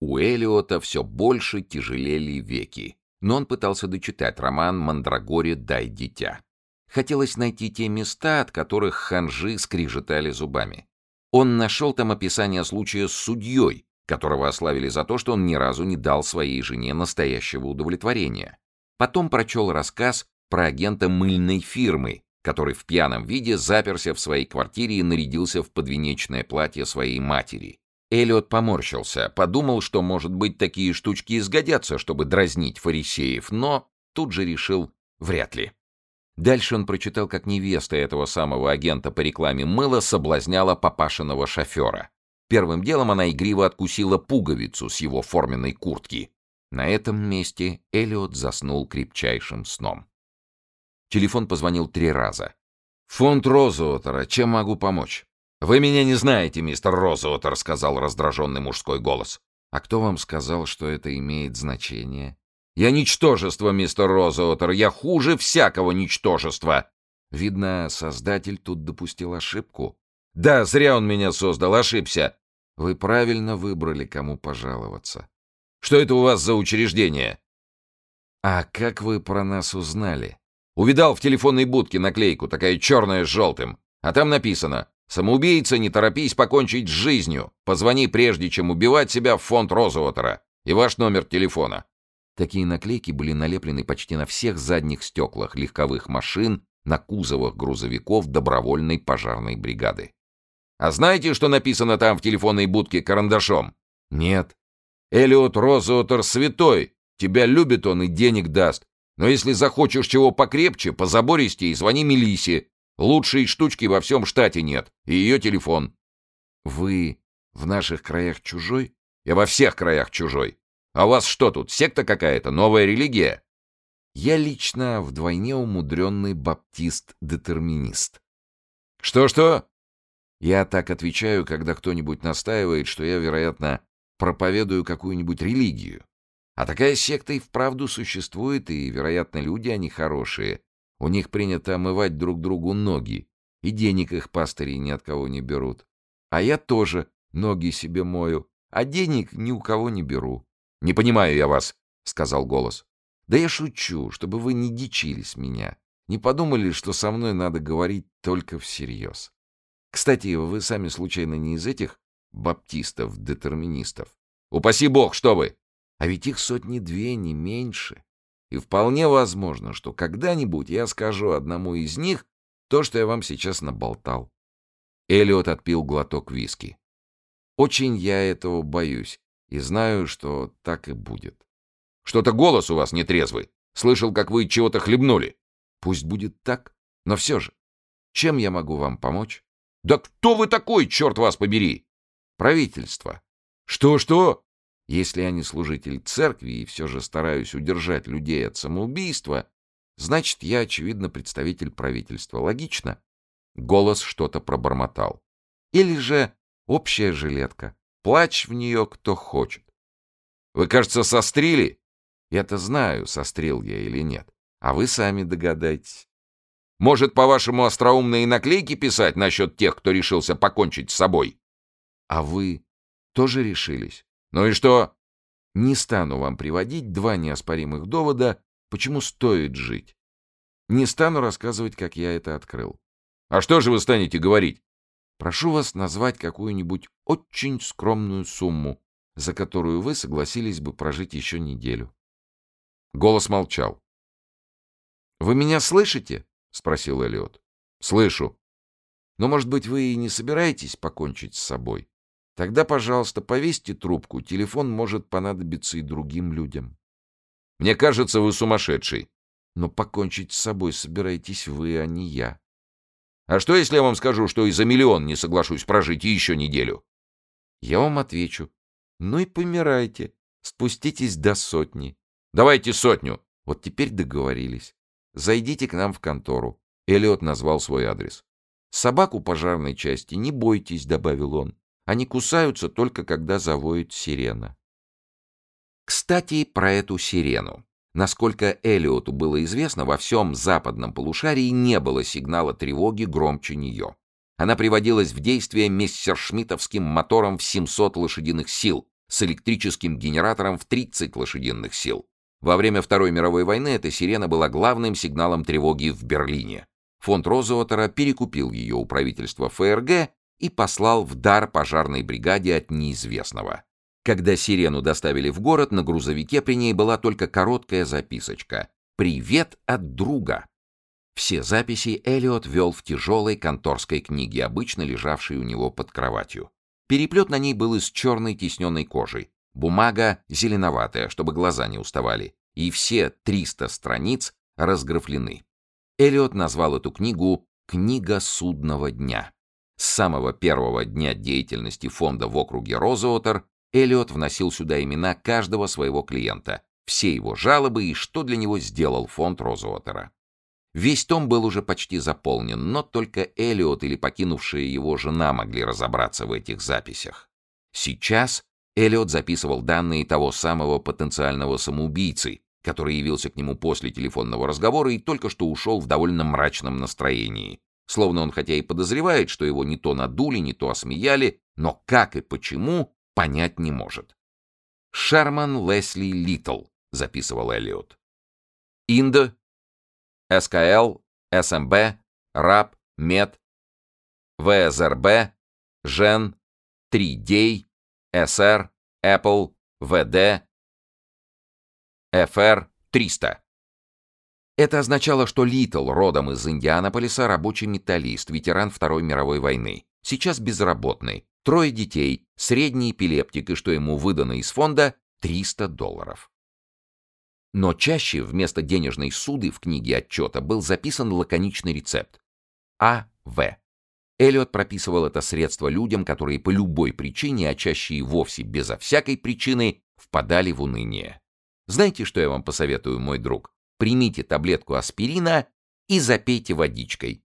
У Элиота все больше тяжелели веки, но он пытался дочитать роман «Мандрагоре, дай дитя». Хотелось найти те места, от которых ханжи скрижетали зубами. Он нашел там описание случая с судьей, которого ославили за то, что он ни разу не дал своей жене настоящего удовлетворения. Потом прочел рассказ про агента мыльной фирмы, который в пьяном виде заперся в своей квартире и нарядился в подвенечное платье своей матери. Элиот поморщился, подумал, что, может быть, такие штучки изгодятся, чтобы дразнить фарисеев, но тут же решил — вряд ли. Дальше он прочитал, как невеста этого самого агента по рекламе мыла соблазняла папашиного шофера. Первым делом она игриво откусила пуговицу с его форменной куртки. На этом месте Элиот заснул крепчайшим сном. Телефон позвонил 3 раза. «Фонд Розуотера, чем могу помочь?» «Вы меня не знаете, мистер Розуотер», — сказал раздраженный мужской голос. «А кто вам сказал, что это имеет значение?» «Я ничтожество, мистер Розуотер, я хуже всякого ничтожества!» «Видно, создатель тут допустил ошибку». «Да, зря он меня создал, ошибся». «Вы правильно выбрали, кому пожаловаться». «Что это у вас за учреждение?» «А как вы про нас узнали?» «Увидал в телефонной будке наклейку, такая черная с желтым. А там написано: «Самоубийца, не торопись покончить с жизнью. Позвони, прежде чем убивать себя, в фонд Розуотера. И ваш номер телефона». Такие наклейки были налеплены почти на всех задних стеклах легковых машин, на кузовах грузовиков добровольной пожарной бригады. «А знаете, что написано там в телефонной будке карандашом?» «Нет». «Элиот Розуотер святой. Тебя любит он и денег даст. Но если захочешь чего покрепче, позабористей, звони Мелиссе. Лучшей штучки во всем штате нет. И ее телефон». «Вы в наших краях чужой?» «Я во всех краях чужой. А у вас что тут, секта какая-то, новая религия?» «Я лично вдвойне умудренный баптист-детерминист». «Что-что?» «Я так отвечаю, когда кто-нибудь настаивает, что я, вероятно, проповедую какую-нибудь религию. А такая секта и вправду существует, и, вероятно, люди они хорошие. У них принято омывать друг другу ноги, и денег их пастыри ни от кого не берут. А я тоже ноги себе мою, а денег ни у кого не беру». «Не понимаю я вас», — сказал голос. «Да я шучу, чтобы вы не дичились меня. Не подумали, что со мной надо говорить только всерьез. Кстати, вы сами случайно не из этих баптистов-детерминистов?» «Упаси бог, что вы!» «А ведь их 100-2, не меньше. И вполне возможно, что когда-нибудь я скажу одному из них то, что я вам сейчас наболтал». Элиот отпил глоток виски. «Очень я этого боюсь. И знаю, что так и будет». «Что-то голос у вас нетрезвый. Слышал, как вы чего-то хлебнули». «Пусть будет так. Но все же, чем я могу вам помочь?» «Да кто вы такой, черт вас побери?» «Правительство». «Что-что?» «Если я не служитель церкви и все же стараюсь удержать людей от самоубийства, значит, я, очевидно, представитель правительства. Логично?» Голос что-то пробормотал. «Или же общая жилетка. Плачь в нее кто хочет». «Вы, кажется, сострили?» «Я-то знаю, сострил я или нет. А вы сами догадайтесь». «Может, по-вашему, остроумные наклейки писать насчет тех, кто решился покончить с собой?» «А вы тоже решились?» «Ну и что?» «Не стану вам приводить 2 неоспоримых довода, почему стоит жить. Не стану рассказывать, как я это открыл». «А что же вы станете говорить?» «Прошу вас назвать какую-нибудь очень скромную сумму, за которую вы согласились бы прожить еще неделю». Голос молчал. «Вы меня слышите?» — спросил Элиот. «Слышу». «Но, может быть, вы и не собираетесь покончить с собой? Тогда, пожалуйста, повесьте трубку, телефон может понадобиться и другим людям». «Мне кажется, вы сумасшедший». «Но покончить с собой собираетесь вы, а не я». «А что, если я вам скажу, что и за 1 миллион не соглашусь прожить еще неделю?» «Я вам отвечу. Ну и помирайте. Спуститесь до 100. «Давайте 100». «Вот теперь договорились. Зайдите к нам в контору». Элиот назвал свой адрес. «Собаку пожарной части не бойтесь», — добавил он. «Они кусаются только когда завоет сирена». Кстати, про эту сирену. Насколько Элиоту было известно, во всем западном полушарии не было сигнала тревоги громче нее. Она приводилась в действие мессершмиттовским мотором в 700 лошадиных сил, с электрическим генератором в 30 лошадиных сил. Во время Второй мировой войны эта сирена была главным сигналом тревоги в Берлине. Фонд Розуотера перекупил ее у правительства ФРГ и послал в дар пожарной бригаде от неизвестного. Когда сирену доставили в город, на грузовике при ней была только короткая записочка: «Привет от друга». Все записи Эллиот вел в тяжелой конторской книге, обычно лежавшей у него под кроватью. Переплет на ней был из черной тисненной кожи, бумага зеленоватая, чтобы глаза не уставали, и все 300 страниц разграфлены. Эллиот назвал эту книгу «Книга судного дня». С самого первого дня деятельности фонда в округе Розуотер Эллиот вносил сюда имена каждого своего клиента, все его жалобы и что для него сделал фонд Розуотера. Весь том был уже почти заполнен, но только Эллиот или покинувшая его жена могли разобраться в этих записях. Сейчас Эллиот записывал данные того самого потенциального самоубийцы, который явился к нему после телефонного разговора и только что ушел в довольно мрачном настроении, словно он хотя и подозревает, что его не то надули, не то осмеяли, но как и почему понять не может. «Шерман Лесли Литтл», — записывал Эллиот. «Инд, СКЛ, СМБ, РАП, МЕД, ВСРБ, ЖЕН, 3Дей, СР, Apple, ВД, ФР 300. Это означало, что Литтл, родом из Индианаполиса, рабочий металлист, ветеран Второй мировой войны, сейчас безработный, 3 детей, средний эпилептик и что ему выдано из фонда $300. Но чаще вместо денежной суды в книге отчета был записан лаконичный рецепт. А.В. Эллиот прописывал это средство людям, которые по любой причине, а чаще и вовсе безо всякой причины, впадали в уныние. Знаете, что я вам посоветую, мой друг? Примите таблетку аспирина и запейте водичкой.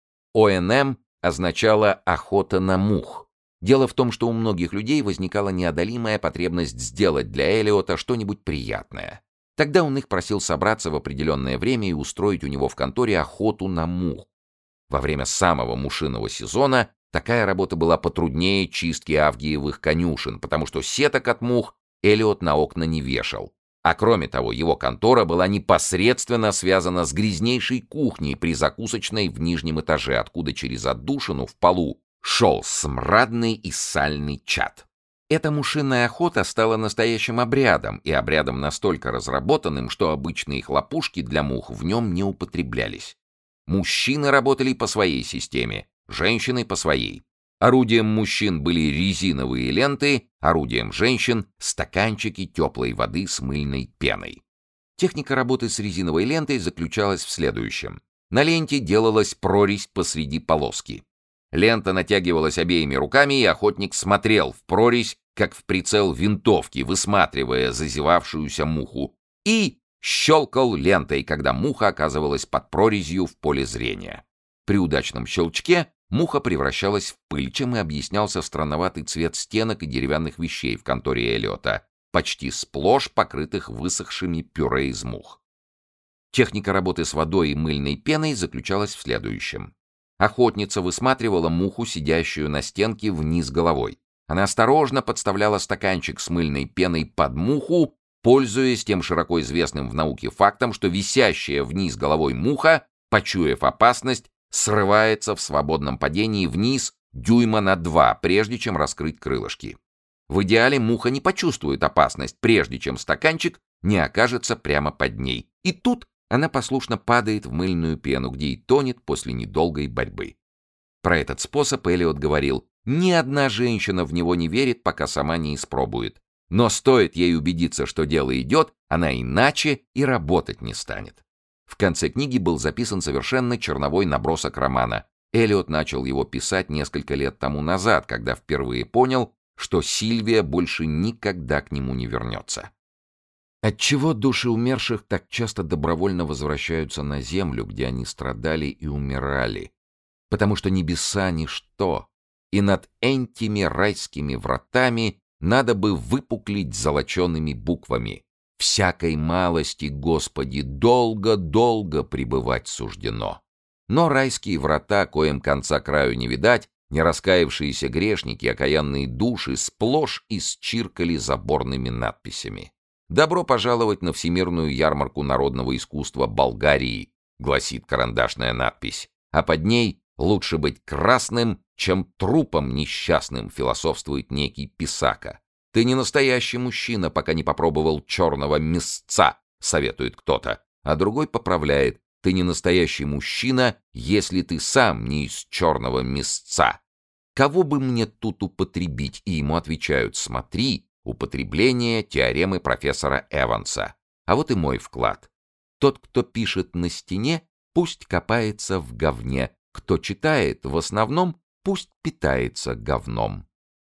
ОНМ означало «охота на мух». Дело в том, что у многих людей возникала неодолимая потребность сделать для Эллиота что-нибудь приятное. Тогда он их просил собраться в определенное время и устроить у него в конторе охоту на мух. Во время самого мушиного сезона такая работа была потруднее чистки авгиевых конюшен, потому что сеток от мух Эллиот на окна не вешал. А кроме того, его контора была непосредственно связана с грязнейшей кухней при закусочной в нижнем этаже, откуда через отдушину в полу шел смрадный и сальный чад. Эта мушиная охота стала настоящим обрядом, и обрядом настолько разработанным, что обычные хлопушки для мух в нем не употреблялись. Мужчины работали по своей системе, женщины по своей. Орудием мужчин были резиновые ленты, орудием женщин — стаканчики теплой воды с мыльной пеной. Техника работы с резиновой лентой заключалась в следующем. На ленте делалась прорезь посреди полоски. Лента натягивалась обеими руками, и охотник смотрел в прорезь, как в прицел винтовки, высматривая зазевавшуюся муху, и щелкал лентой, когда муха оказывалась под прорезью в поле зрения. При удачном щелчке муха превращалась в пыль, чем и объяснялся странноватый цвет стенок и деревянных вещей в конторе Эллиота, почти сплошь покрытых высохшими пюре из мух. Техника работы с водой и мыльной пеной заключалась в следующем. Охотница высматривала муху, сидящую на стенке вниз головой. Она осторожно подставляла стаканчик с мыльной пеной под муху, пользуясь тем широко известным в науке фактом, что висящая вниз головой муха, почуяв опасность, срывается в свободном падении вниз дюйма на 2, прежде чем раскрыть крылышки. В идеале муха не почувствует опасность, прежде чем стаканчик не окажется прямо под ней. И тут она послушно падает в мыльную пену, где и тонет после недолгой борьбы. Про этот способ Эллиот говорил: ни одна женщина в него не верит, пока сама не испробует. Но стоит ей убедиться, что дело идет, она иначе и работать не станет. В конце книги был записан совершенно черновой набросок романа. Эллиот начал его писать несколько лет тому назад, когда впервые понял, что Сильвия больше никогда к нему не вернется. Отчего души умерших так часто добровольно возвращаются на землю, где они страдали и умирали? Потому что небеса — ничто, и над этими райскими вратами надо бы выпуклить золочеными буквами: «Всякой малости, Господи, долго-долго пребывать суждено». Но райские врата, коим конца краю не видать, Нераскаявшиеся грешники, окаянные души сплошь исчиркали заборными надписями. «Добро пожаловать на Всемирную ярмарку народного искусства Болгарии», гласит карандашная надпись, а под ней «Лучше быть красным, чем трупом несчастным», философствует некий писака. «Ты не настоящий мужчина, пока не попробовал черного мясца», советует кто-то, а другой поправляет: «Ты не настоящий мужчина, если ты сам не из черного мясца». Кого бы мне тут употребить? И ему отвечают: смотри, употребление теоремы профессора Эванса. А вот и мой вклад. Тот, кто пишет на стене, пусть копается в говне. Кто читает, в основном, пусть питается говном.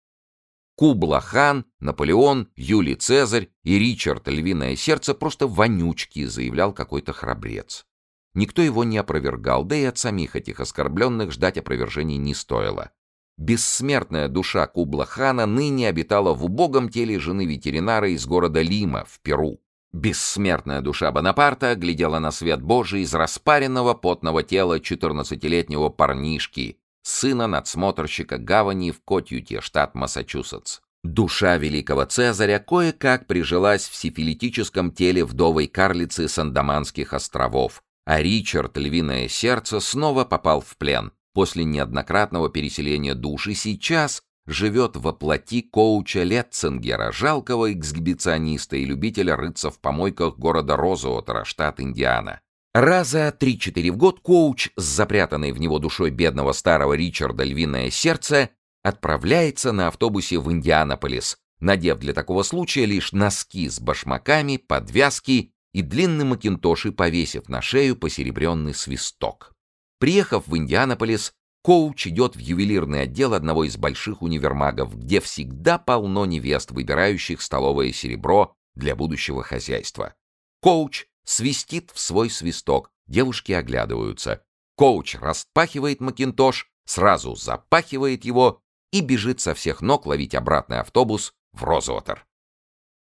Кубла-хан, Наполеон, Юлий Цезарь и Ричард Львиное Сердце просто вонючки, заявлял какой-то храбрец. Никто его не опровергал, да и от самих этих оскорбленных ждать опровержений не стоило. Бессмертная душа Кубла-хана ныне обитала в убогом теле жены ветеринара из города Лима в Перу. Бессмертная душа Бонапарта глядела на свет Божий из распаренного потного тела 14-летнего парнишки, сына надсмотрщика гавани в Котьюте, штат Массачусетс. Душа великого Цезаря кое-как прижилась в сифилитическом теле вдовой карлицы с Андаманских островов, а Ричард Львиное Сердце снова попал в плен после неоднократного переселения душ и сейчас живет во плоти коуча Летцингера, жалкого эксгибициониста и любителя рыться в помойках города Розуотера, штат Индиана. Раза 3-4 в год коуч с запрятанной в него душой бедного старого Ричарда Львиное Сердце отправляется на автобусе в Индианаполис, надев для такого случая лишь носки с башмаками, подвязки и длинный макинтош и повесив на шею посеребренный свисток. Приехав в Индианаполис, коуч идет в ювелирный отдел одного из больших универмагов, где всегда полно невест, выбирающих столовое серебро для будущего хозяйства. Коуч свистит в свой свисток, девушки оглядываются. Коуч распахивает макинтош, сразу запахивает его и бежит со всех ног ловить обратный автобус в Розуотер.